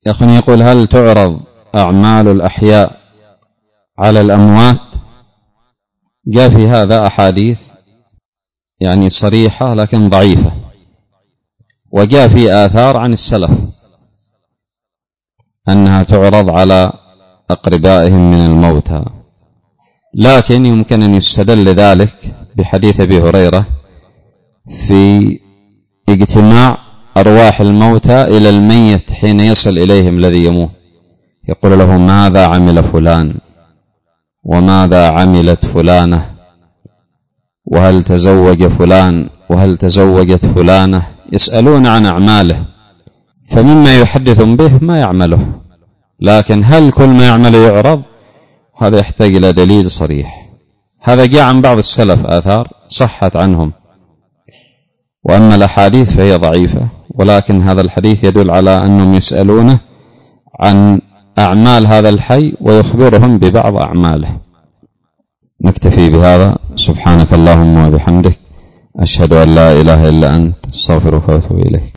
أخي يقول: هل تعرض أعمال الأحياء على الأموات؟ جاء في هذا أحاديث يعني صريحة لكن ضعيفة، وجاء في آثار عن السلف أنها تعرض على أقربائهم من الموتى، لكن يمكن أن يستدل ذلك بحديث أبي هريرة في اجتماع أرواح الموتى إلى الميت حين يصل إليهم الذي يموت، يقول له: ماذا عمل فلان، وماذا عملت فلانة، وهل تزوج فلان، وهل تزوجت فلانة، يسألون عن أعماله، فمما يحدث به ما يعمله، لكن هل كل ما يعمله يعرض؟ هذا يحتاج إلى دليل صريح. هذا جاء عن بعض السلف آثار صحت عنهم، وأما الأحاديث فهي ضعيفة، ولكن هذا الحديث يدل على أنهم يسألونه عن أعمال هذا الحي ويخبرهم ببعض أعماله. نكتفي بهذا. سبحانك اللهم وبحمدك، أشهد أن لا إله إلا أنت، استغفرك وأتوب إليك.